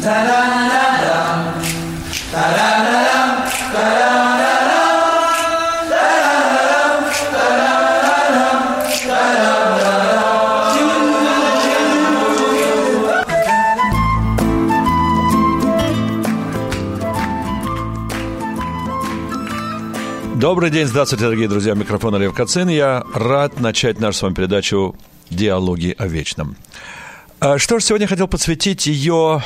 Добрый день, здравствуйте, дорогие друзья, микрофон Лев Кацин. Я рад начать нашу с вами передачу «Диалоги о вечном». Что ж, сегодня я хотел посвятить ее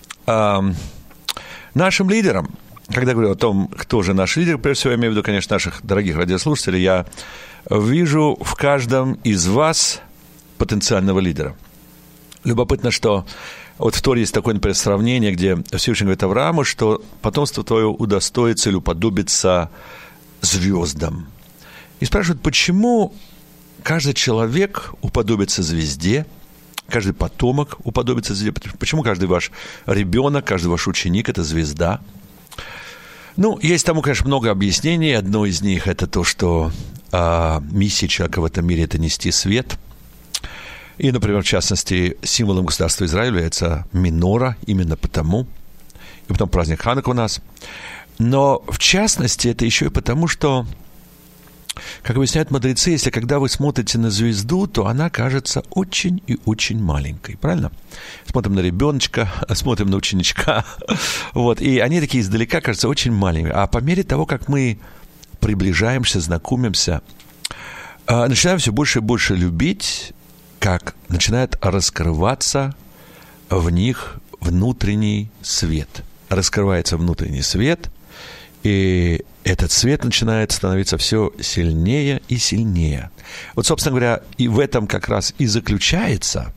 нашим лидерам. Когда говорю о том, кто же наш лидер, прежде всего я имею в виду, конечно, наших дорогих радиослушателей, я вижу в каждом из вас потенциального лидера. Любопытно, что вот в Торе есть такое, например, сравнение, где Всевышний говорит Аврааму, что потомство твое удостоится или уподобится звездам. И спрашивают, почему каждый человек уподобится звезде, каждый потомок уподобится звезде, почему каждый ваш ребенок, каждый ваш ученик – это звезда? Ну, есть тому, конечно, много объяснений. Одно из них – это то, что миссия человека в этом мире – это нести свет. И, например, в частности, символом государства Израиль является минора, именно потому. И потом праздник Ханука у нас. Но, в частности, это еще и потому, что, как объясняют мудрецы, если когда вы смотрите на звезду, то она кажется очень и очень маленькой, правильно? Смотрим на ребеночка, смотрим на ученичка, вот, и они такие издалека кажутся очень маленькими. А по мере того, как мы приближаемся, знакомимся, начинаем все больше и больше любить, как начинает раскрываться в них внутренний свет. Раскрывается внутренний свет, и этот свет начинает становиться все сильнее и сильнее. Вот, собственно говоря, и в этом как раз и заключается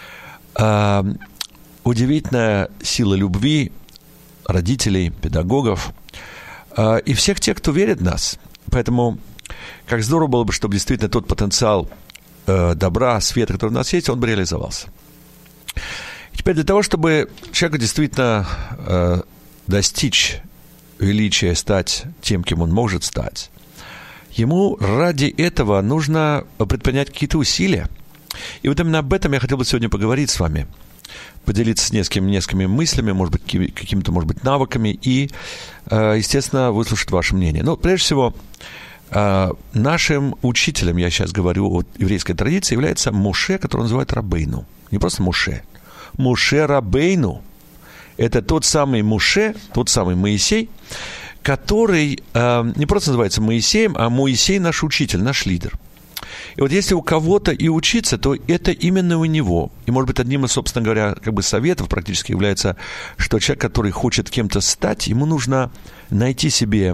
удивительная сила любви родителей, педагогов и всех тех, кто верит в нас. Поэтому как здорово было бы, чтобы действительно тот потенциал добра, света, который у нас есть, он бы реализовался. Теперь для того, чтобы человеку действительно достичь величия, стать тем, кем он может стать, ему ради этого нужно предпринять какие-то усилия. И вот именно об этом я хотел бы сегодня поговорить с вами, поделиться несколькими мыслями, может быть, какими-то, может быть, навыками и, естественно, выслушать ваше мнение. Но прежде всего, нашим учителем, я сейчас говорю о еврейской традиции, является Моше, которого называют Рабейну. Не просто Моше. Моше Рабейну. Это тот самый Моше, тот самый Моисей, который не просто называется Моисеем, а Моисей наш учитель, наш лидер. И вот если у кого-то и учиться, то это именно у него. И, может быть, одним из, собственно говоря, как бы советов практически является, что человек, который хочет кем-то стать, ему нужно найти себе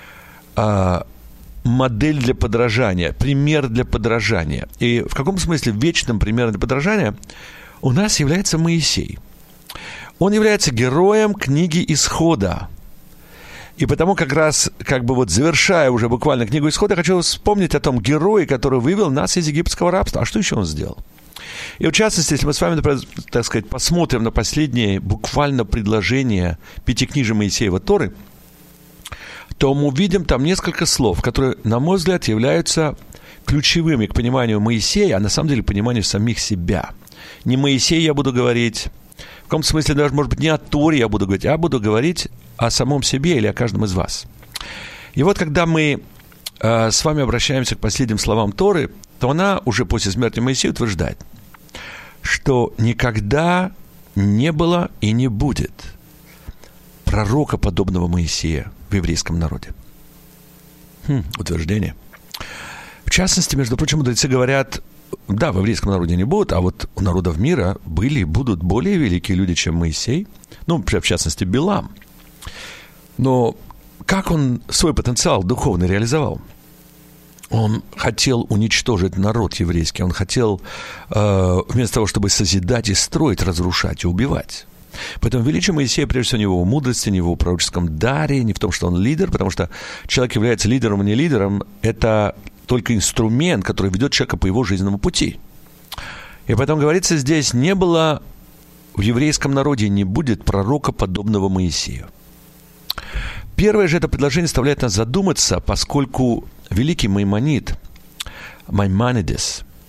модель для подражания, пример для подражания. И в каком смысле вечным примером для подражания у нас является Моисей. Он является героем книги Исхода. И потому как раз, как бы вот завершая уже буквально книгу Исхода, хочу вспомнить о том герое, который вывел нас из египетского рабства. А что еще он сделал? И в частности, если мы с вами, например, так сказать, посмотрим на последнее буквально предложение пятикнижия Моисеева Торы, то мы увидим там несколько слов, которые, на мой взгляд, являются ключевыми к пониманию Моисея, а на самом деле пониманию самих себя. Не Моисей я буду говорить, в каком смысле даже, может быть, не о Торе я буду говорить, а буду говорить о самом себе или о каждом из вас. И вот когда мы с вами обращаемся к последним словам Торы, то она уже после смерти Моисея утверждает, что никогда не было и не будет пророка, подобного Моисея в еврейском народе. Утверждение. В частности, между прочим, мудрецы говорят, да, в еврейском народе не будут, а вот у народов мира были и будут более великие люди, чем Моисей. Ну, в частности, Билам. Но как он свой потенциал духовный реализовал? Он хотел уничтожить народ еврейский. Он хотел, вместо того, чтобы созидать и строить, разрушать и убивать. Поэтому величие Моисея, прежде всего, не в его мудрости, не в его пророческом даре, не в том, что он лидер, потому что человек является лидером и не лидером. Это только инструмент, который ведет человека по его жизненному пути. И поэтому говорится здесь, не было в еврейском народе, не будет пророка, подобного Моисею. Первое же это предложение заставляет нас задуматься, поскольку великий Маймонид, Маймонидес,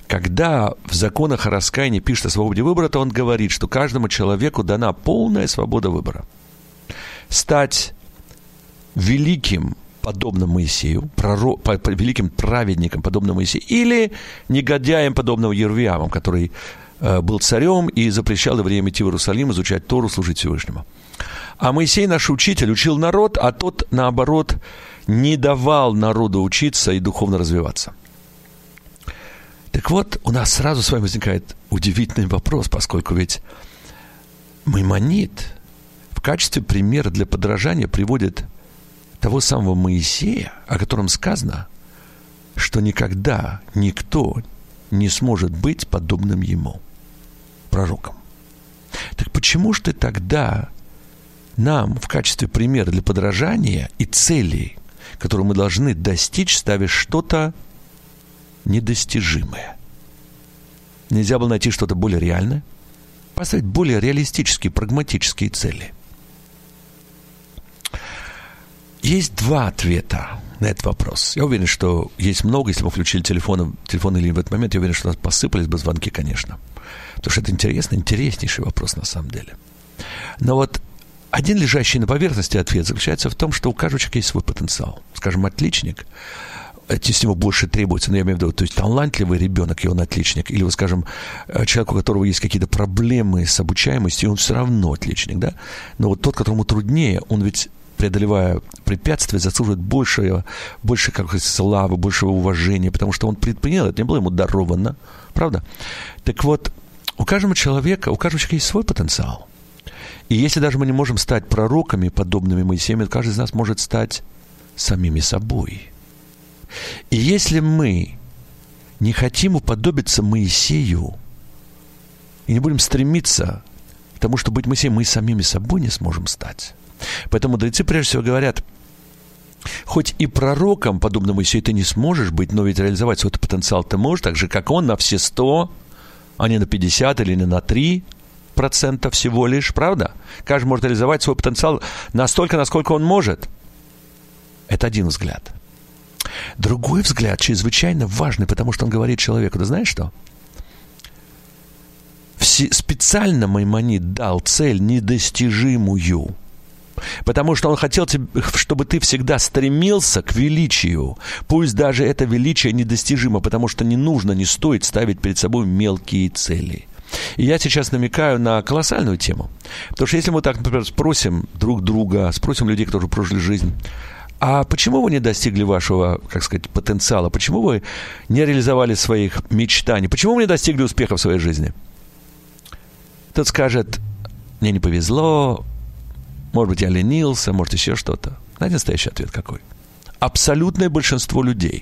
когда в законах о раскаянии пишет о свободе выбора, то он говорит, что каждому человеку дана полная свобода выбора. Стать великим, подобным Моисею, великим праведником, подобным Моисею, или негодяем, подобным Ервиаму, который был царем и запрещал евреям идти в Иерусалим, изучать Тору, служить Всевышнему. А Моисей, наш учитель, учил народ, а тот, наоборот, не давал народу учиться и духовно развиваться. Так вот, у нас сразу с вами возникает удивительный вопрос, поскольку ведь Маймонид в качестве примера для подражания приводит того самого Моисея, о котором сказано, что никогда никто не сможет быть подобным ему, пророком. Так почему же ты тогда нам в качестве примера для подражания и целей, которые мы должны достичь, ставишь что-то недостижимое? Нельзя было найти что-то более реальное? Поставить более реалистические, прагматические цели? Есть два ответа на этот вопрос. Я уверен, что есть много. Если мы включили телефонные линии в этот момент, я уверен, что у нас посыпались бы звонки, конечно. Потому что это интереснейший вопрос на самом деле. Но вот один лежащий на поверхности ответ заключается в том, что у каждого человека есть свой потенциал. Скажем, отличник, с него больше требуется, но я имею в виду, то есть талантливый ребенок, и он отличник, или, скажем, человек, у которого есть какие-то проблемы с обучаемостью, и он все равно отличник, да? Но вот тот, которому труднее, он ведь, преодолевая препятствия, заслуживает больше, как говорится, славы, большего уважения, потому что он предпринял, это не было ему даровано, правда? Так вот, у каждого человека есть свой потенциал. И если даже мы не можем стать пророками, подобными Моисею, каждый из нас может стать самими собой. И если мы не хотим уподобиться Моисею и не будем стремиться к тому, чтобы быть Моисеем, мы самими собой не сможем стать. Поэтому мудрецы прежде всего говорят, хоть и пророком, подобно Моисею, ты не сможешь быть, но ведь реализовать свой потенциал ты можешь, так же, как он, на все 100, а не на 50 или не на 3% всего лишь, правда? Каждый может реализовать свой потенциал настолько, насколько он может. Это один взгляд. Другой взгляд чрезвычайно важный, потому что он говорит человеку, да знаешь что? Специально Маймонид дал цель недостижимую, потому что он хотел, чтобы ты всегда стремился к величию, пусть даже это величие недостижимо, потому что не стоит ставить перед собой мелкие цели. И я сейчас намекаю на колоссальную тему, потому что если мы так, например, спросим друг друга, спросим людей, которые прожили жизнь, а почему вы не достигли вашего, потенциала? Почему вы не реализовали своих мечтаний? Почему вы не достигли успеха в своей жизни? Тот скажет, мне не повезло, может быть, я ленился, может, еще что-то. Знаете, настоящий ответ какой? Абсолютное большинство людей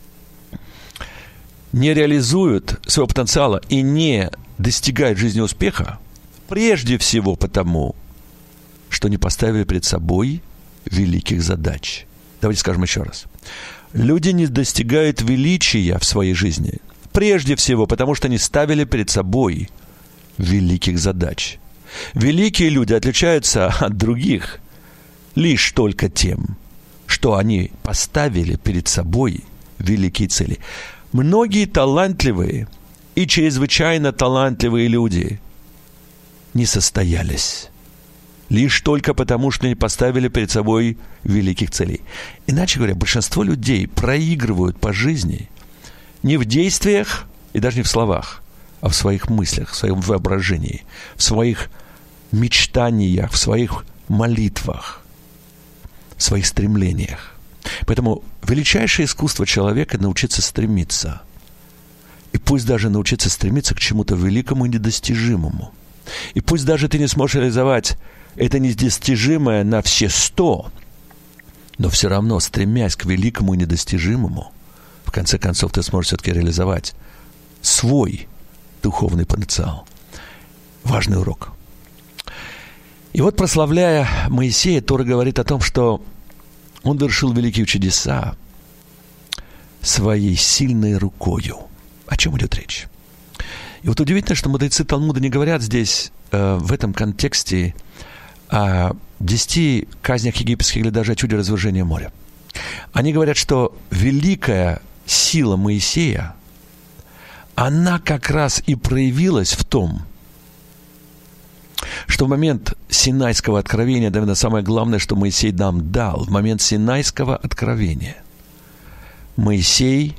не реализуют своего потенциала и не достигают в жизни успеха прежде всего потому, что не поставили перед собой великих задач. Давайте скажем еще раз. Люди не достигают величия в своей жизни прежде всего потому, что не ставили перед собой великих задач. Великие люди отличаются от других лишь только тем, что они поставили перед собой великие цели. Многие талантливые и чрезвычайно талантливые люди не состоялись лишь только потому, что не поставили перед собой великих целей. Иначе говоря, большинство людей проигрывают по жизни не в действиях и даже не в словах, а в своих мыслях, в своем воображении, в своих мечтаниях, в своих молитвах, в своих стремлениях. Поэтому величайшее искусство человека — научиться стремиться. И пусть даже научиться стремиться к чему-то великому и недостижимому. И пусть даже ты не сможешь реализовать это недостижимое на все 100, но все равно, стремясь к великому и недостижимому, в конце концов ты сможешь все-таки реализовать свой духовный потенциал. Важный урок. И вот, прославляя Моисея, Тора говорит о том, что он вершил великие чудеса своей сильной рукою. О чем идет речь? И вот удивительно, что мудрецы Талмуда не говорят здесь, в этом контексте, о 10 казнях египетских или даже о чуде развержения моря. Они говорят, что великая сила Моисея, она как раз и проявилась в том, что в момент Синайского откровения, наверное, самое главное, что Моисей нам дал, в момент Синайского откровения Моисей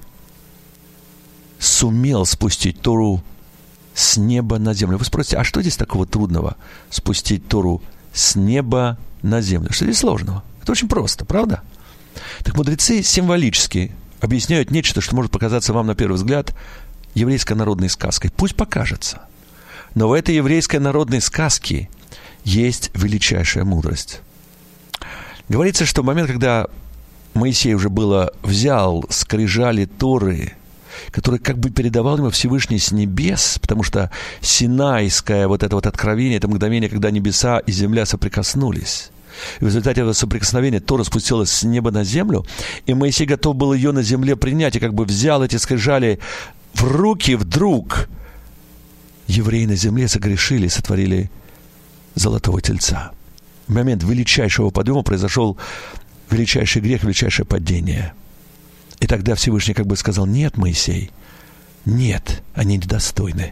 сумел спустить Тору с неба на землю. Вы спросите, а что здесь такого трудного спустить Тору с неба на землю? Что здесь сложного? Это очень просто, правда? Так мудрецы символически объясняют нечто, что может показаться вам на первый взгляд еврейской народной сказкой. Пусть покажется. Но в этой еврейской народной сказке есть величайшая мудрость. Говорится, что в момент, когда Моисей уже взял скрижали Торы, который как бы передавал ему Всевышний с небес, потому что Синайское вот это вот откровение, это мгновение, когда небеса и земля соприкоснулись. И в результате этого соприкосновения Тора спустилась с неба на землю, и Моисей готов был ее на земле принять, и как бы взял эти скрижали в руки, вдруг евреи на земле согрешили и сотворили золотого тельца. В момент величайшего подъема произошел величайший грех, величайшее падение. И тогда Всевышний как бы сказал: нет, Моисей, нет, они недостойны.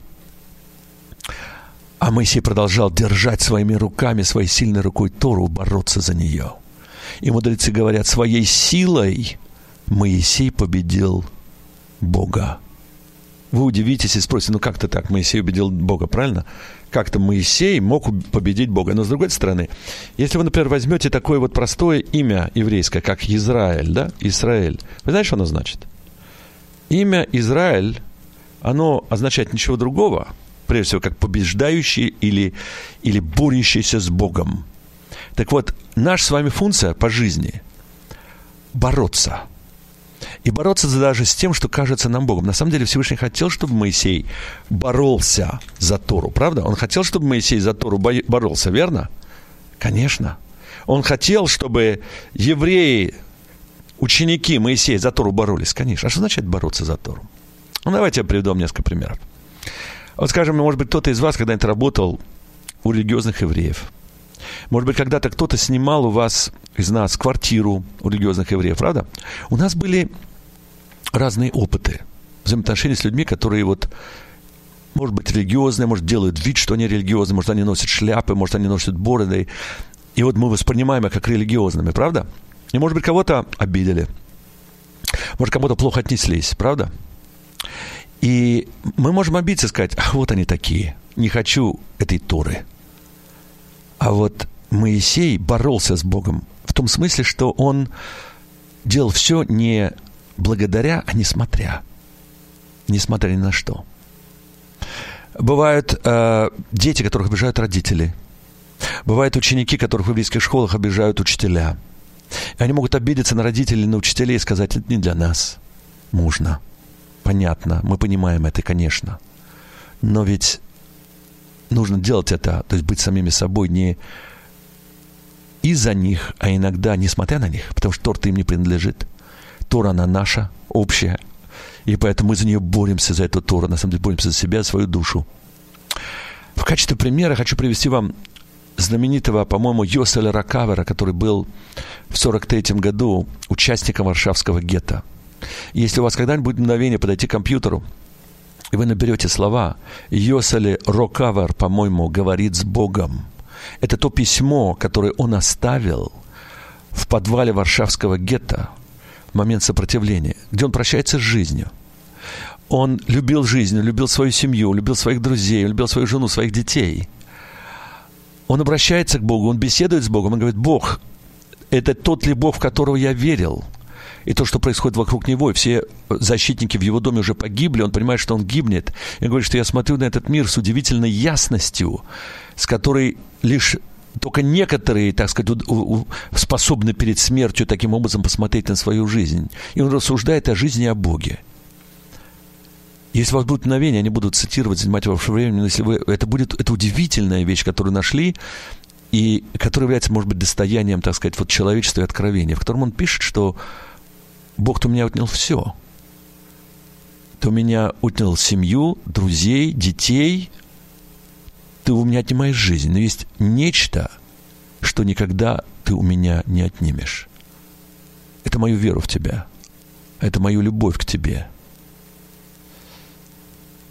А Моисей продолжал держать своими руками, своей сильной рукой Тору, бороться за нее. И мудрецы говорят, своей силой Моисей победил Бога. Вы удивитесь и спросите, как-то так Моисей победил Бога, правильно? Как-то Моисей мог победить Бога. Но с другой стороны, если вы, например, возьмете такое вот простое имя еврейское, как Израиль, да? Израиль. Вы знаете, что оно значит? Имя Израиль, оно означает ничего другого, прежде всего, как побеждающий или борющийся с Богом. Так вот, наша с вами функция по жизни – бороться. И бороться даже с тем, что кажется нам Богом. На самом деле Всевышний хотел, чтобы Моисей боролся за Тору. Правда? Он хотел, чтобы Моисей за Тору боролся, верно? Конечно. Он хотел, чтобы евреи, ученики Моисея за Тору боролись. Конечно. А что значит бороться за Тору? Давайте я приведу вам несколько примеров. Вот, скажем, может быть, кто-то из вас когда-нибудь работал у религиозных евреев. Может быть, когда-то кто-то снимал у вас, из нас, квартиру у религиозных евреев, правда? У нас были разные опыты взаимоотношений с людьми, которые может быть, религиозные, может, делают вид, что они религиозные, может, они носят шляпы, может, они носят бороды. И мы воспринимаем их как религиозными, правда? И, может быть, кого-то обидели. Может, кому-то плохо отнеслись, правда? И мы можем обидеться и сказать: вот они такие, не хочу этой Торы. А вот Моисей боролся с Богом в том смысле, что он делал все не благодаря, а несмотря. Несмотря ни на что. Бывают дети, которых обижают родители. Бывают ученики, которых в еврейских школах обижают учителя. И они могут обидеться на родителей, на учителей и сказать: это не для нас. Можно. Понятно. Мы понимаем это, конечно. Но ведь нужно делать это, то есть быть самими собой не из-за них, а иногда несмотря на них, потому что Тора им не принадлежит. Тора, она наша, общая. И поэтому мы за нее боремся, за эту Тору. На самом деле боремся за себя, за свою душу. В качестве примера хочу привести вам знаменитого, по-моему, Йоселя Ракавера, который был в 1943 году участником Варшавского гетто. Если у вас когда-нибудь будет мгновение подойти к компьютеру, и вы наберете слова «Йосель Ракавер, по-моему, говорит с Богом». Это то письмо, которое он оставил в подвале Варшавского гетто в момент сопротивления, где он прощается с жизнью. Он любил жизнь, любил свою семью, любил своих друзей, любил свою жену, своих детей. Он обращается к Богу, он беседует с Богом, он говорит: Бог, это тот ли Бог, в которого я верил? И то, что происходит вокруг него, и все защитники в его доме уже погибли, он понимает, что он гибнет. И говорит, что я смотрю на этот мир с удивительной ясностью, с которой лишь только некоторые, так сказать, способны перед смертью таким образом посмотреть на свою жизнь. И он рассуждает о жизни и о Боге. Если у вас будут мгновения, они будут цитировать, занимать ваше время, но если это удивительная вещь, которую нашли, и которая является, может быть, достоянием, так сказать, человечества и откровения, в котором он пишет, что Бог-то у меня отнял все. Ты у меня отнял семью, друзей, детей. Ты у меня отнимаешь жизнь. Но есть нечто, что никогда ты у меня не отнимешь. Это мою веру в тебя. Это мою любовь к тебе.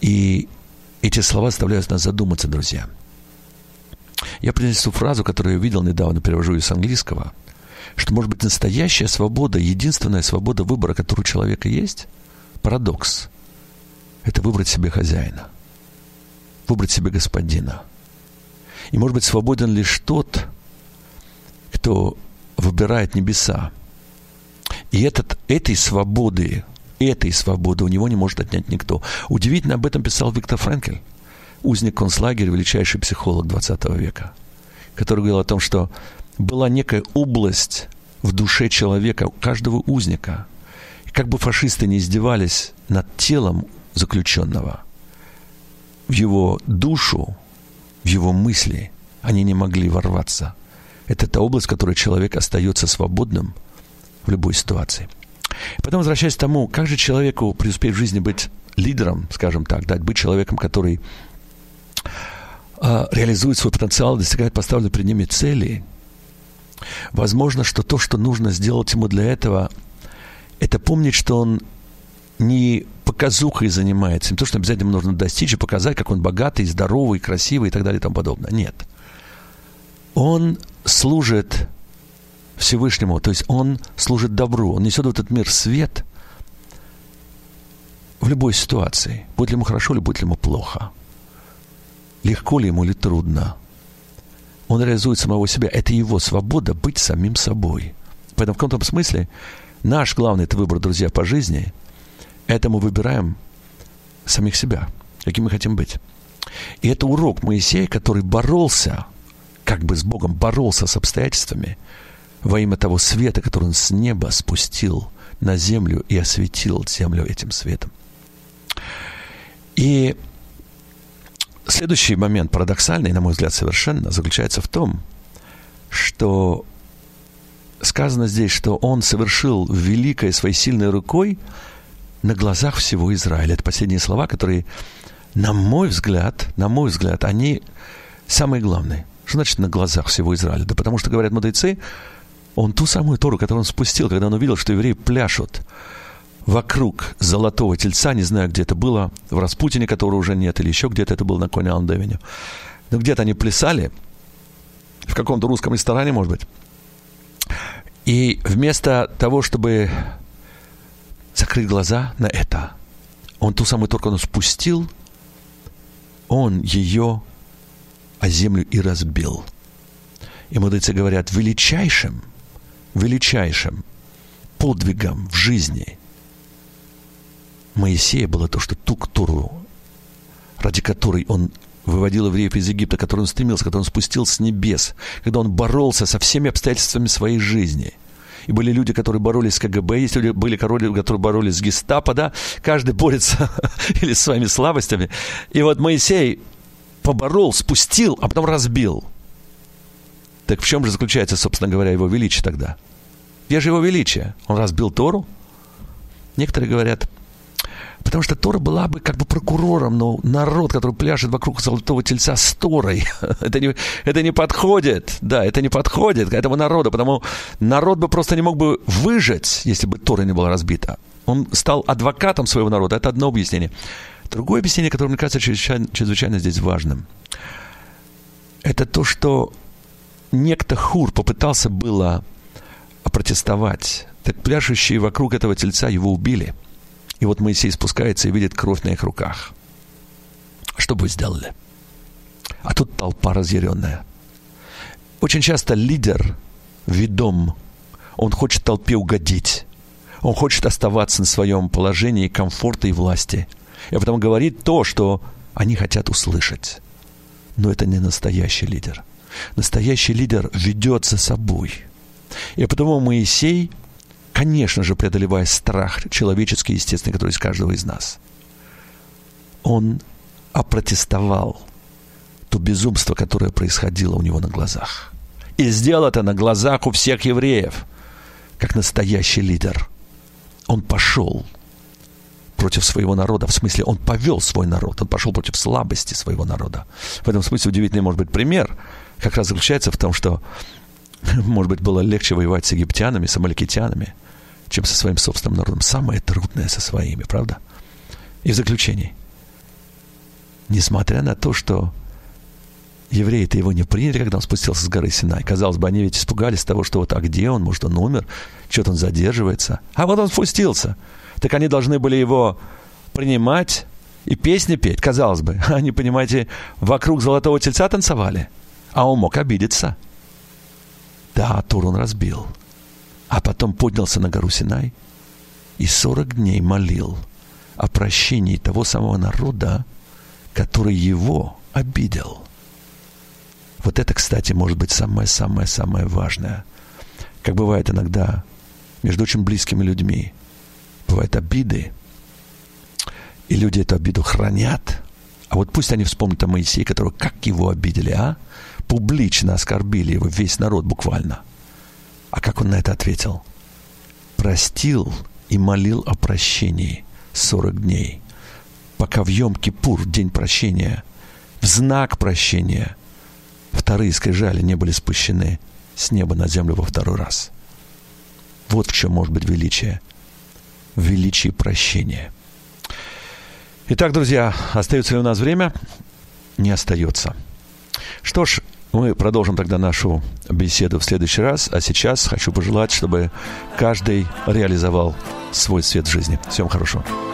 И эти слова заставляют нас задуматься, друзья. Я принесу фразу, которую я видел недавно, перевожу ее с английского, что, может быть, настоящая свобода, единственная свобода выбора, которая у человека есть, парадокс, это выбрать себе хозяина, выбрать себе господина. И, может быть, свободен лишь тот, кто выбирает небеса. И этой свободы у него не может отнять никто. Удивительно об этом писал Виктор Франкль, узник концлагеря, величайший психолог 20 века, который говорил о том, что была некая область в душе человека, каждого узника. И как бы фашисты не издевались над телом заключенного, в его душу, в его мысли они не могли ворваться. Это та область, в которой человек остается свободным в любой ситуации. Потом, возвращаясь к тому, как же человеку преуспеть в жизни быть лидером, скажем так, быть человеком, который реализует свой потенциал, достигает поставленной перед ними цели. Возможно, что то, что нужно сделать ему для этого, это помнить, что он не показухой занимается, не то, что обязательно нужно достичь и показать, как он богатый, здоровый, красивый и так далее и тому подобное. Нет. Он служит Всевышнему, то есть он служит добру, он несет в этот мир свет в любой ситуации, будет ли ему хорошо или будет ли ему плохо, легко ли ему или трудно. Он реализует самого себя. Это его свобода быть самим собой. Поэтому в каком-то смысле наш главный выбор, друзья, по жизни, это мы выбираем самих себя, каким мы хотим быть. И это урок Моисея, который боролся, как бы с Богом, боролся с обстоятельствами во имя того света, который он с неба спустил на землю и осветил землю этим светом. И следующий момент, парадоксальный, на мой взгляд, совершенно, заключается в том, что сказано здесь, что он совершил великое своей сильной рукой на глазах всего Израиля. Это последние слова, которые, на мой взгляд, они самые главные. Что значит на глазах всего Израиля? Да потому что, говорят мудрецы, он ту самую Тору, которую он спустил, когда он увидел, что евреи пляшут вокруг золотого тельца, не знаю, где это было, в Распутине, которого уже нет, или еще где-то это было на Кони Алан-Девене. Но где-то они плясали, в каком-то русском ресторане, может быть. И вместо того, чтобы закрыть глаза на это, он ту самую Тору, он спустил, он ее о землю и разбил. И мудрецы говорят, величайшим подвигом в жизни Моисея было то, что ту Тору, ради которой он выводил евреев из Египта, который он стремился, который он спустил с небес, когда он боролся со всеми обстоятельствами своей жизни. И были люди, которые боролись с КГБ, есть люди, были люди, которые боролись с гестапо, да, каждый борется или с своими слабостями. И вот Моисей поборол, спустил, а потом разбил. Так в чем же заключается, собственно говоря, его величие тогда? Где же его величие? Он разбил Тору? Некоторые говорят, потому что Тора была бы как бы прокурором, но народ, который пляшет вокруг золотого тельца с Торой, это не подходит. Да, это не подходит к этому народу, потому народ бы просто не мог бы выжить, если бы Тора не была разбита. Он стал адвокатом своего народа. Это одно объяснение. Другое объяснение, которое, мне кажется, чрезвычайно здесь важным, это то, что некто Хур попытался было протестовать. Так пляшущие вокруг этого тельца его убили. И вот Моисей спускается и видит кровь на их руках. Что бы вы сделали? А тут толпа разъяренная. Очень часто лидер, ведом, он хочет толпе угодить. Он хочет оставаться на своем положении комфорта и власти. И потом говорит то, что они хотят услышать. Но это не настоящий лидер. Настоящий лидер ведет за собой. И потому Моисей, конечно же, преодолевая страх человеческий, естественный, который есть каждого из нас, он опротестовал то безумство, которое происходило у него на глазах. И сделал это на глазах у всех евреев, как настоящий лидер. Он пошел против своего народа, в смысле, он повел свой народ, он пошел против слабости своего народа. В этом смысле удивительный, может быть, пример как раз заключается в том, что, может быть, было легче воевать с египтянами, с амаликитянами, чем со своим собственным народом. Самое трудное со своими, правда? И в заключении. несмотря на то, что евреи-то его не приняли, когда он спустился с горы Синай. Казалось бы, они ведь испугались того, что вот, а где он? Может, он умер? Что-то он задерживается. А вот он спустился. Так они должны были его принимать и песни петь, казалось бы. Они, понимаете, вокруг золотого тельца танцевали. А он мог обидеться. Да, Тору он разбил. А потом поднялся на гору Синай и 40 дней молил о прощении того самого народа, который его обидел. Вот это, кстати, может быть самое-самое-самое важное. Как бывает иногда между очень близкими людьми. Бывают обиды, и люди эту обиду хранят. А вот пусть они вспомнят о Моисее, которого как его обидели, а? Публично оскорбили его, весь народ буквально. А как он на это ответил? Простил и молил о прощении 40 дней. Пока в Йом-Кипур, день прощения, в знак прощения, вторые скрижали не были спущены с неба на землю во второй раз. Вот в чем может быть величие. В величии прощения. Итак, друзья, остается ли у нас время? Не остается. Что ж, мы продолжим тогда нашу беседу в следующий раз. А сейчас хочу пожелать, чтобы каждый реализовал свой свет в жизни. Всем хорошего.